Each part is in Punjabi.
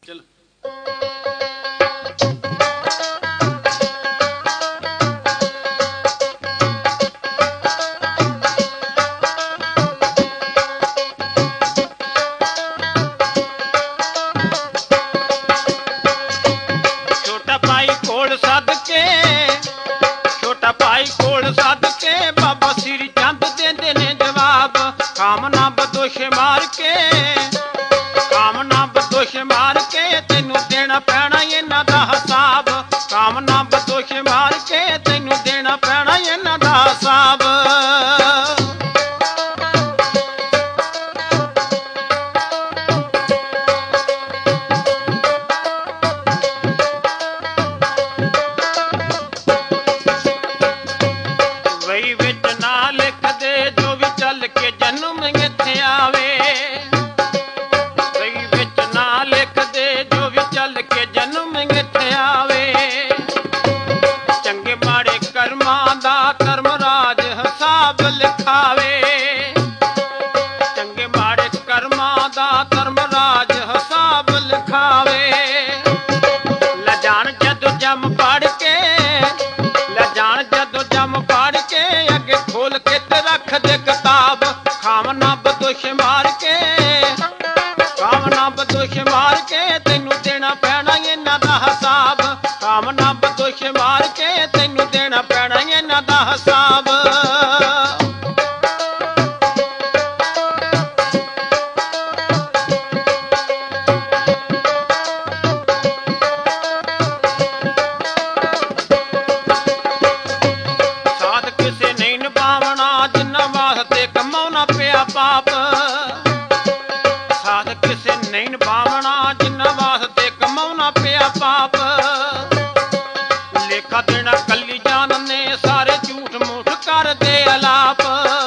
ਚਲ ਛੋਟਾ ਭਾਈ ਕੋਲ ਸੱਦ ਕੇ ਬਾਬਾ ਸ੍ਰੀ ਚੰਦ ਦਿੰਦੇ ਨੇ ਜਵਾਬ। ਕਾਮਨਾ ਬਦੋਸ਼ ਮਾਰ ਕੇ ਤੈਨੂੰ ਦੇਣਾ ਪੈਣਾ ਇਹਨਾਂ ਦਾ ਹਿਸਾਬ। ਕਾਮਨਾ ਬਦੋਸ਼ ਮਾਰ ਕੇ ਤੈਨੂੰ ਦੇਣਾ ਪੈਣਾ ਇਹਨਾਂ ਦਾ ਹਿਸਾਬ। ਵਈ ਵਿੱਚ ਨਾ ਲਿਖ ਦੇ ਜੋ ਵੀ ਚੱਲ ਕੇ ਜਨਮ ਇੱਥੇ ਆਵੇ। ਵਈ ਵਿੱਚ ਨਾ ਲਿਖ ਦੇ ਜੋ ਵੀ ਚੱਲ ਕੇ ਜਨਮ ਇੱਥੇ ਆਵੇ। ਚੰਗੇ ਮਾੜੇ ਕਰਮਾਂ ਦਾ ਕਰਮ ਰਾਜ ਹਿਸਾਬ ਲਿਖਾਵੇ। ਚੰਗੇ ਮਾੜੇ ਕਰਮਾਂ ਦਾ ਕਰਮ ਰਾਜ ਹਿਸਾਬ ਲਿਖਾਵੇ। ਲੈ ਜਾਣ ਜਦੋਂ ਜੰਮ ਪੜ ਕੇ ਅੱਗੇ ਖੋਲ ਕੇ ਤੇ ਰੱਖ ਦੇ ਕਿਤਾਬ। ਖਾਮਨਾ ਬਦੋਸ਼ ਮਾਰ ਕੇ ਤੈਨੂੰ ਦੇਣਾ ਪੈਣਾ ਇਹਨਾਂ ਦਾ ਹਿਸਾਬ। ਖਾਮਨਾ ਬਦੋਸ਼ ਮਾਰ ਕੇ ਤੈਨੂੰ ਦੇਣਾ ਪੈਣਾ ਇਹਨਾਂ ਦਾ ਹਿਸਾਬ। ਪਾਪ ਸਾਧ ਕਿਸੇ ਨਹੀਂ ਨਿਭਾਵਣਾ ਜਿੰਨਾ ਵਾਸਤੇ ਕਮਾਉਣਾ ਪਿਆ ਪਾਪ। ਲੇਖਾ ਦੇਣਾ ਕੱਲੀ ਜਾਨ ਨੇ ਸਾਰੇ ਝੂਠ ਮੂਠ ਕਰਦੇ ਅਲਾਪ।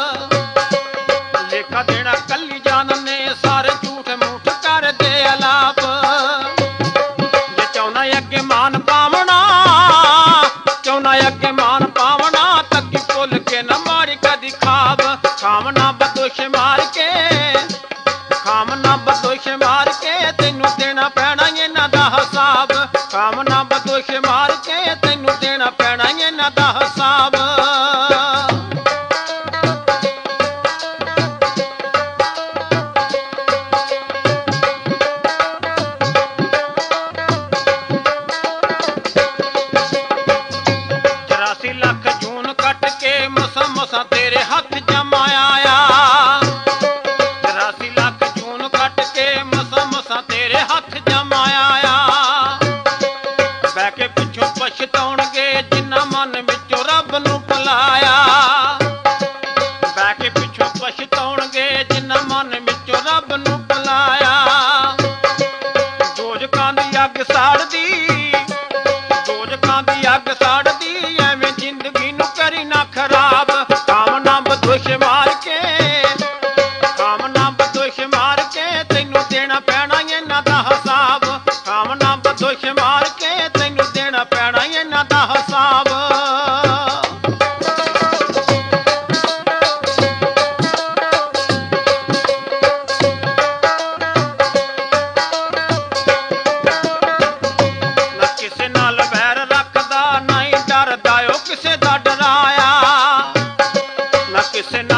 ਲੇਖਾ ਦੇਣਾ ਕੱਲੀ ਜਾਨ ਨੇ ਸਾਰੇ ਝੂਠ ਮੂਠ ਕਰਦੇ ਅਲਾਪ। ਜੇ ਚਾਹੁੰਦਾ ਅੱਗੇ ਮਾਨ ਪਾਵਣਾ ਤੱਕੀ ਭੁੱਲ ਕੇ ਨਾ ਮਾਰੀ ਕਦੀ ਖਾਬ। ਖਾਮਨਾ ਬਦੋਸ਼ ਮਾਰ ਕੇ ਤੈਨੂੰ ਦੇਣਾ ਪੈਣਾ ਇਹਨਾਂ ਦਾ ਹਿਸਾਬ। ਖਾਮਨਾ ਬਦੋਸ਼ ਮਾਰ ਕੇ ਤੈਨੂੰ ਦੇਣਾ ਪੈਣਾ ਇਹਨਾਂ ਦਾ ਹਿਸਾਬ। ਲੱਖ ਜੂਨ ਕੱਟ ਕੇ ਮਸਾਂ ਤੇਰੇ ਹੱਥ ਜਮਾ ਆਇਆ। 84 ਲੱਖ ਜੂਨ ਕੱਟ ਕੇ ਮਸਾਂ ਤੇਰੇ ਹੱਥ ਜਮਾ ਆਇਆ। ਬਹਿ ਕੇ ਪਿੱਛੋਂ ਪਛਤਾਉਣਗੇ ਜਿਨ੍ਹਾਂ ਮਨ ਵਿੱਚੋਂ ਰੱਬ ਨੂੰ ਭੁਲਾਇਆ। ਬਹਿ ਕੇ ਪਿੱਛੋਂ ਪਛਤਾਉਣਗੇ ਜਿਨ੍ਹਾਂ ਮਨ ਵਿੱਚੋਂ ਰੱਬ ਨੂੰ ਭੁਲਾਇਆ। ਦੋਜ਼ਖਾਂ ਦੀ ਅੱਗ ਸਾੜਦੀ ਐਵੇਂ ਜ਼ਿੰਦਗੀ ਨੂੰ ਕਰੀ ਨਾ ਖਰਾਬ। ਕਾਮਨਾ ਬਦੋਸ਼ ਮਾਰ ਕੇ ਤੈਨੂੰ ਦੇਣਾ ਪੈਣਾ ਇਹਨਾਂ ਦਾ ਹਿਸਾਬ। ਕਾਮਨਾ ਬਦੋਸ਼ ਮਾਰ ਕੇ ਤੈਨੂੰ ਦੇਣਾ ਪੈਣਾ ਇਹਨਾਂ ਦਾ ਹਿਸਾਬ। ਨਾ ਕਿਸੇ ਨਾਲ ਵੈਰ ਰੱਖਦਾ ਨਾ ਹੀ ਡਰਦਾ ਓ ਕਿਸੇ ਦਾ ਡਰਾਇਆ। ਨਾ ਕਿਸੇ